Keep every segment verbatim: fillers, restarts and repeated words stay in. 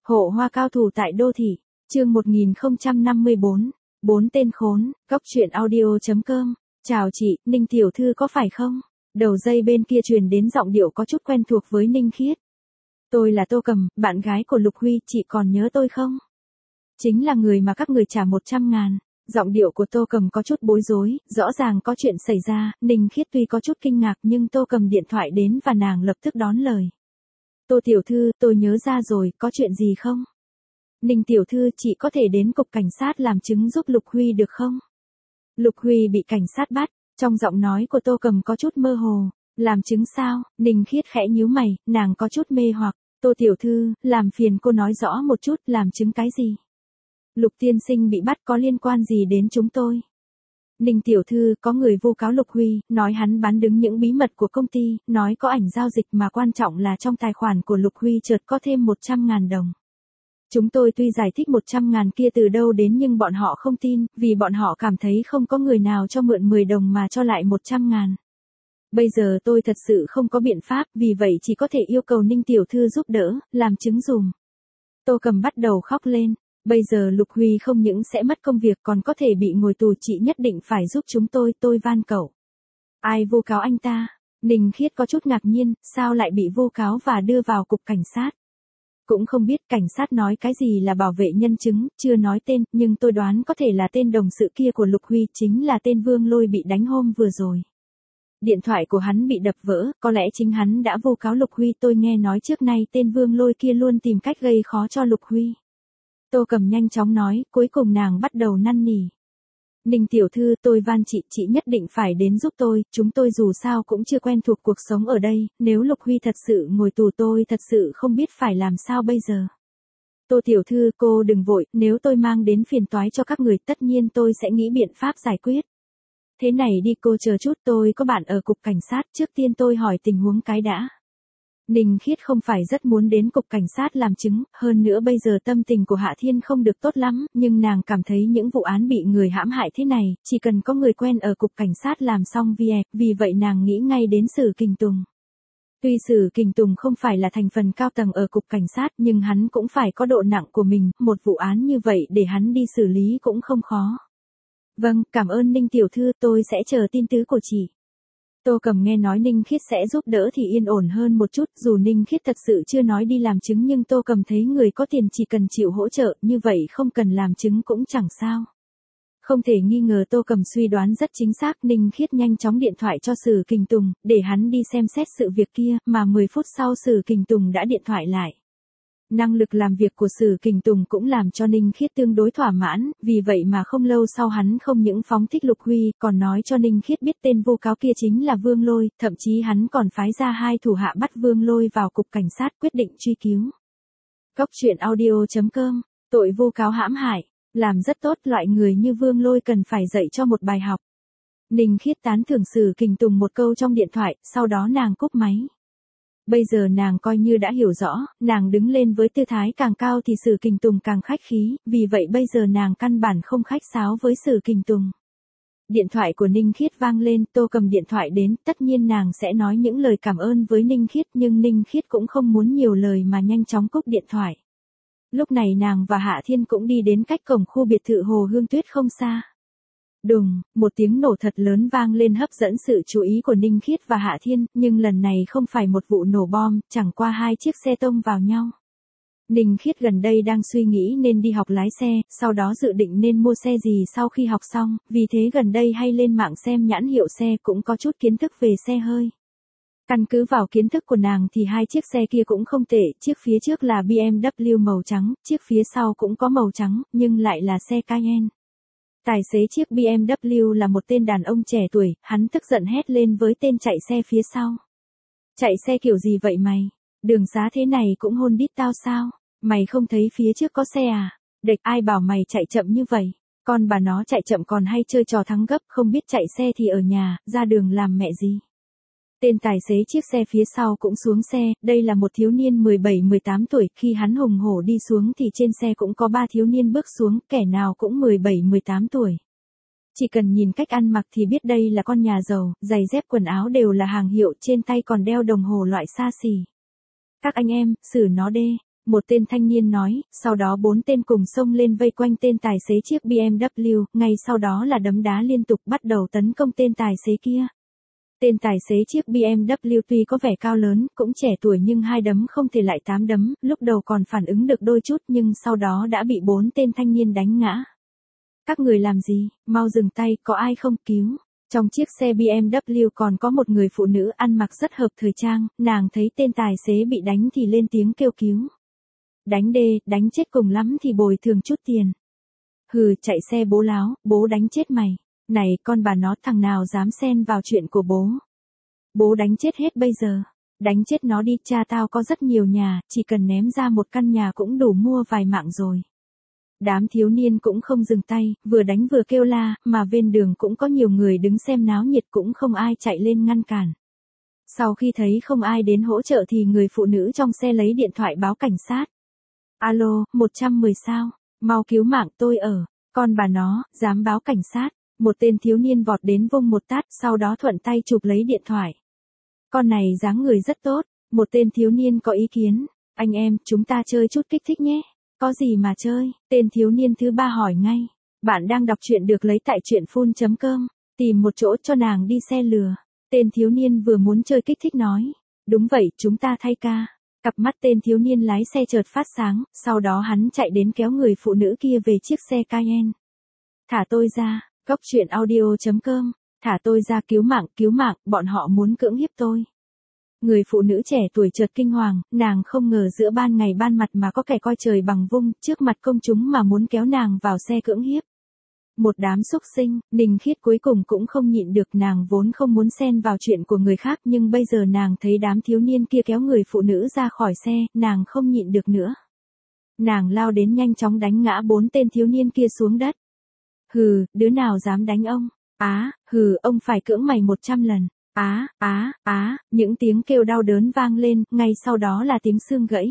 Hộ hoa cao thủ tại đô thị, chương một nghìn không trăm năm mươi bốn, bốn tên khốn, góc truyện audio chấm com. Chào chị, Ninh tiểu thư có phải không? Đầu dây bên kia truyền đến giọng điệu có chút quen thuộc với Ninh Khiết. Tôi là Tô Cầm, bạn gái của Lục Huy, chị còn nhớ tôi không? Chính là người mà các người trả một trăm ngàn. Giọng điệu của Tô Cầm có chút bối rối, rõ ràng có chuyện xảy ra, Ninh Khiết tuy có chút kinh ngạc nhưng Tô Cầm điện thoại đến và nàng lập tức đón lời. Tô tiểu thư, tôi nhớ ra rồi, có chuyện gì không? Ninh tiểu thư, chị có thể đến cục cảnh sát làm chứng giúp Lục Huy được không? Lục Huy bị cảnh sát bắt, trong giọng nói của Tô Cầm có chút mơ hồ. Làm chứng sao? Ninh Khiết khẽ nhíu mày, nàng có chút mê hoặc. Tô tiểu thư, làm phiền cô nói rõ một chút, làm chứng cái gì? Lục tiên sinh bị bắt có liên quan gì đến chúng tôi? Ninh tiểu thư, có người vu cáo Lục Huy, nói hắn bán đứng những bí mật của công ty, nói có ảnh giao dịch mà quan trọng là trong tài khoản của Lục Huy chợt có thêm một trăm ngàn đồng. Chúng tôi tuy giải thích một trăm ngàn kia từ đâu đến nhưng bọn họ không tin, vì bọn họ cảm thấy không có người nào cho mượn mười đồng mà cho lại một trăm ngàn. Bây giờ tôi thật sự không có biện pháp, vì vậy chỉ có thể yêu cầu Ninh tiểu thư giúp đỡ, làm chứng dùm. Tô Cầm bắt đầu khóc lên. Bây giờ Lục Huy không những sẽ mất công việc còn có thể bị ngồi tù, chị nhất định phải giúp chúng tôi, tôi van cậu. Ai vu cáo anh ta? Ninh Khiết có chút ngạc nhiên, sao lại bị vu cáo và đưa vào cục cảnh sát? Cũng không biết cảnh sát nói cái gì là bảo vệ nhân chứng, chưa nói tên, nhưng tôi đoán có thể là tên đồng sự kia của Lục Huy, chính là tên Vương Lôi bị đánh hôm vừa rồi. Điện thoại của hắn bị đập vỡ, có lẽ chính hắn đã vu cáo Lục Huy, tôi nghe nói trước nay tên Vương Lôi kia luôn tìm cách gây khó cho Lục Huy. Tô Cầm nhanh chóng nói, cuối cùng nàng bắt đầu năn nỉ. Ninh tiểu thư, tôi van chị, chị nhất định phải đến giúp tôi, chúng tôi dù sao cũng chưa quen thuộc cuộc sống ở đây, nếu Lục Huy thật sự ngồi tù tôi thật sự không biết phải làm sao bây giờ. Tô tiểu thư, cô đừng vội, nếu tôi mang đến phiền toái cho các người tất nhiên tôi sẽ nghĩ biện pháp giải quyết. Thế này đi, cô chờ chút, tôi có bạn ở cục cảnh sát, trước tiên tôi hỏi tình huống cái đã. Ninh Khiết không phải rất muốn đến cục cảnh sát làm chứng, hơn nữa bây giờ tâm tình của Hạ Thiên không được tốt lắm, nhưng nàng cảm thấy những vụ án bị người hãm hại thế này, chỉ cần có người quen ở cục cảnh sát làm xong việc, vì vậy nàng nghĩ ngay đến Sử Kình Tùng. Tuy Sử Kình Tùng không phải là thành phần cao tầng ở cục cảnh sát nhưng hắn cũng phải có độ nặng của mình, một vụ án như vậy để hắn đi xử lý cũng không khó. Vâng, cảm ơn Ninh tiểu thư, tôi sẽ chờ tin tức của chị. Tô Cầm nghe nói Ninh Khiết sẽ giúp đỡ thì yên ổn hơn một chút, dù Ninh Khiết thật sự chưa nói đi làm chứng nhưng Tô Cầm thấy người có tiền chỉ cần chịu hỗ trợ, như vậy không cần làm chứng cũng chẳng sao. Không thể nghi ngờ Tô Cầm suy đoán rất chính xác, Ninh Khiết nhanh chóng điện thoại cho Sử Kình Tùng, để hắn đi xem xét sự việc kia, mà mười phút sau Sử Kình Tùng đã điện thoại lại. Năng lực làm việc của Sử Kình Tùng cũng làm cho Ninh Khiết tương đối thỏa mãn, vì vậy mà không lâu sau hắn không những phóng thích Lục Huy, còn nói cho Ninh Khiết biết tên vu cáo kia chính là Vương Lôi, thậm chí hắn còn phái ra hai thủ hạ bắt Vương Lôi vào cục cảnh sát quyết định truy cứu. Góc truyện audio chấm com, tội vu cáo hãm hại, làm rất tốt, loại người như Vương Lôi cần phải dạy cho một bài học. Ninh Khiết tán thưởng Sử Kình Tùng một câu trong điện thoại, sau đó nàng cúp máy. Bây giờ nàng coi như đã hiểu rõ, nàng đứng lên với tư thái càng cao thì Sử Kình Tùng càng khách khí, vì vậy bây giờ nàng căn bản không khách sáo với Sử Kình Tùng. Điện thoại của Ninh Khiết vang lên, Tô Cầm điện thoại đến, tất nhiên nàng sẽ nói những lời cảm ơn với Ninh Khiết nhưng Ninh Khiết cũng không muốn nhiều lời mà nhanh chóng cúp điện thoại. Lúc này nàng và Hạ Thiên cũng đi đến cách cổng khu biệt thự Hồ Hương Tuyết không xa. Đùng, một tiếng nổ thật lớn vang lên hấp dẫn sự chú ý của Ninh Khiết và Hạ Thiên, nhưng lần này không phải một vụ nổ bom, chẳng qua hai chiếc xe tông vào nhau. Ninh Khiết gần đây đang suy nghĩ nên đi học lái xe, sau đó dự định nên mua xe gì sau khi học xong, vì thế gần đây hay lên mạng xem nhãn hiệu xe cũng có chút kiến thức về xe hơi. Căn cứ vào kiến thức của nàng thì hai chiếc xe kia cũng không tệ, chiếc phía trước là bê em vê màu trắng, chiếc phía sau cũng có màu trắng, nhưng lại là xe Cayenne. Tài xế chiếc bê em vê là một tên đàn ông trẻ tuổi, hắn tức giận hét lên với tên chạy xe phía sau. Chạy xe kiểu gì vậy mày? Đường xá thế này cũng hôn đít tao sao? Mày không thấy phía trước có xe à? Địch, ai bảo mày chạy chậm như vậy? Con bà nó chạy chậm còn hay chơi trò thắng gấp, không biết chạy xe thì ở nhà, ra đường làm mẹ gì? Tên tài xế chiếc xe phía sau cũng xuống xe, đây là một thiếu niên mười bảy mười tám tuổi, khi hắn hùng hổ đi xuống thì trên xe cũng có ba thiếu niên bước xuống, kẻ nào cũng mười bảy mười tám tuổi. Chỉ cần nhìn cách ăn mặc thì biết đây là con nhà giàu, giày dép quần áo đều là hàng hiệu, trên tay còn đeo đồng hồ loại xa xỉ. Các anh em, xử nó đê. Một tên thanh niên nói, sau đó bốn tên cùng xông lên vây quanh tên tài xế chiếc bê em vê, ngay sau đó là đấm đá liên tục bắt đầu tấn công tên tài xế kia. Tên tài xế chiếc bê em vê tuy có vẻ cao lớn, cũng trẻ tuổi nhưng hai đấm không thể lại tám đấm, lúc đầu còn phản ứng được đôi chút nhưng sau đó đã bị bốn tên thanh niên đánh ngã. Các người làm gì, mau dừng tay, có ai không, cứu. Trong chiếc xe bê em vê còn có một người phụ nữ ăn mặc rất hợp thời trang, nàng thấy tên tài xế bị đánh thì lên tiếng kêu cứu. Đánh đê, đánh chết cùng lắm thì bồi thường chút tiền. Hừ, chạy xe bố láo, bố đánh chết mày. Này con bà nó, thằng nào dám xen vào chuyện của bố. Bố đánh chết hết bây giờ. Đánh chết nó đi, cha tao có rất nhiều nhà, chỉ cần ném ra một căn nhà cũng đủ mua vài mạng rồi. Đám thiếu niên cũng không dừng tay, vừa đánh vừa kêu la, mà ven đường cũng có nhiều người đứng xem náo nhiệt cũng không ai chạy lên ngăn cản. Sau khi thấy không ai đến hỗ trợ thì người phụ nữ trong xe lấy điện thoại báo cảnh sát. Alo, một trăm mười sao, mau cứu mạng tôi ở, con bà nó, dám báo cảnh sát. Một tên thiếu niên vọt đến vung một tát, sau đó thuận tay chụp lấy điện thoại. Con này dáng người rất tốt, một tên thiếu niên có ý kiến, anh em, chúng ta chơi chút kích thích nhé. Có gì mà chơi, tên thiếu niên thứ ba hỏi ngay. Bạn đang đọc truyện được lấy tại truyện phun chấm com, tìm một chỗ cho nàng đi xe lừa. Tên thiếu niên vừa muốn chơi kích thích nói. Đúng vậy, chúng ta thay ca. Cặp mắt tên thiếu niên lái xe chợt phát sáng, sau đó hắn chạy đến kéo người phụ nữ kia về chiếc xe Cayenne. Thả tôi ra. Góc truyện audio chấm com, thả tôi ra, cứu mạng, cứu mạng, bọn họ muốn cưỡng hiếp tôi. Người phụ nữ trẻ tuổi chợt kinh hoàng, nàng không ngờ giữa ban ngày ban mặt mà có kẻ coi trời bằng vung, trước mặt công chúng mà muốn kéo nàng vào xe cưỡng hiếp. Một đám xúc sinh, Ninh Khiết cuối cùng cũng không nhịn được, nàng vốn không muốn xen vào chuyện của người khác nhưng bây giờ nàng thấy đám thiếu niên kia kéo người phụ nữ ra khỏi xe, nàng không nhịn được nữa. Nàng lao đến nhanh chóng đánh ngã bốn tên thiếu niên kia xuống đất. Hừ, đứa nào dám đánh ông? Á, hừ, ông phải cưỡng mày một trăm lần. Á, á, á, những tiếng kêu đau đớn vang lên, ngay sau đó là tiếng xương gãy.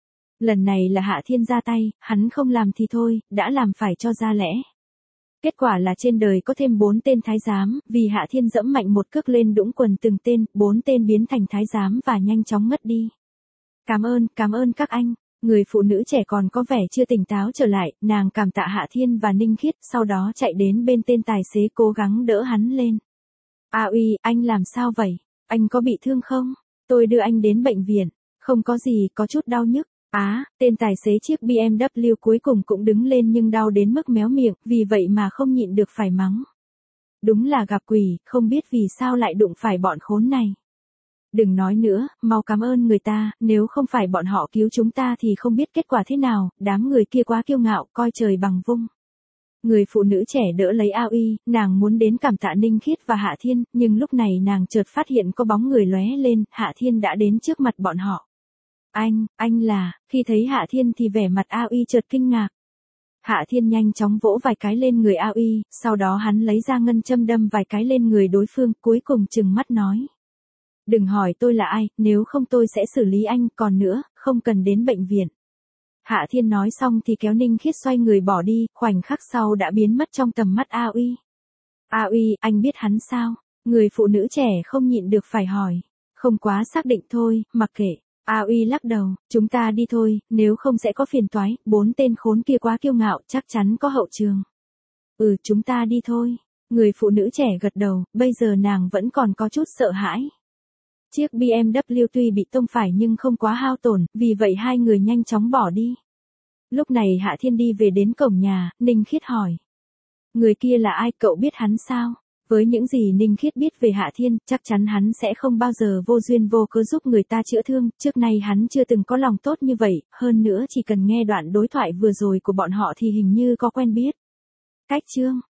Lần này là Hạ Thiên ra tay, hắn không làm thì thôi, đã làm phải cho ra lẽ. Kết quả là trên đời có thêm bốn tên thái giám, vì Hạ Thiên dẫm mạnh một cước lên đũng quần từng tên, bốn tên biến thành thái giám và nhanh chóng ngất đi. Cảm ơn, cảm ơn các anh. Người phụ nữ trẻ còn có vẻ chưa tỉnh táo trở lại, nàng cảm tạ Hạ Thiên và Ninh Khiết, sau đó chạy đến bên tên tài xế cố gắng đỡ hắn lên. A uy, anh làm sao vậy? Anh có bị thương không? Tôi đưa anh đến bệnh viện. Không có gì, có chút đau nhức. Á, tên tài xế chiếc bê em vê cuối cùng cũng đứng lên nhưng đau đến mức méo miệng, vì vậy mà không nhịn được phải mắng. Đúng là gặp quỷ, không biết vì sao lại đụng phải bọn khốn này. Đừng nói nữa, mau cảm ơn người ta, nếu không phải bọn họ cứu chúng ta thì không biết kết quả thế nào, đám người kia quá kiêu ngạo, coi trời bằng vung. Người phụ nữ trẻ đỡ lấy A Uy, nàng muốn đến cảm tạ Ninh Khiết và Hạ Thiên, nhưng lúc này nàng chợt phát hiện có bóng người lóe lên, Hạ Thiên đã đến trước mặt bọn họ. Anh, anh là, khi thấy Hạ Thiên thì vẻ mặt A Uy chợt kinh ngạc. Hạ Thiên nhanh chóng vỗ vài cái lên người A Uy, sau đó hắn lấy ra ngân châm đâm vài cái lên người đối phương, cuối cùng trừng mắt nói. Đừng hỏi tôi là ai, nếu không tôi sẽ xử lý anh, còn nữa, không cần đến bệnh viện. Hạ Thiên nói xong thì kéo Ninh Khiết xoay người bỏ đi, khoảnh khắc sau đã biến mất trong tầm mắt A Uy. A Uy, anh biết hắn sao? Người phụ nữ trẻ không nhịn được phải hỏi. Không quá xác định thôi, mặc kệ. A Uy lắc đầu, chúng ta đi thôi, nếu không sẽ có phiền toái, bốn tên khốn kia quá kiêu ngạo, chắc chắn có hậu trường. Ừ, chúng ta đi thôi. Người phụ nữ trẻ gật đầu, bây giờ nàng vẫn còn có chút sợ hãi. Chiếc bê em vê tuy bị tông phải nhưng không quá hao tổn, vì vậy hai người nhanh chóng bỏ đi. Lúc này Hạ Thiên đi về đến cổng nhà, Ninh Khiết hỏi. Người kia là ai, cậu biết hắn sao? Với những gì Ninh Khiết biết về Hạ Thiên, chắc chắn hắn sẽ không bao giờ vô duyên vô cớ giúp người ta chữa thương, trước nay hắn chưa từng có lòng tốt như vậy, hơn nữa chỉ cần nghe đoạn đối thoại vừa rồi của bọn họ thì hình như có quen biết. Cách chương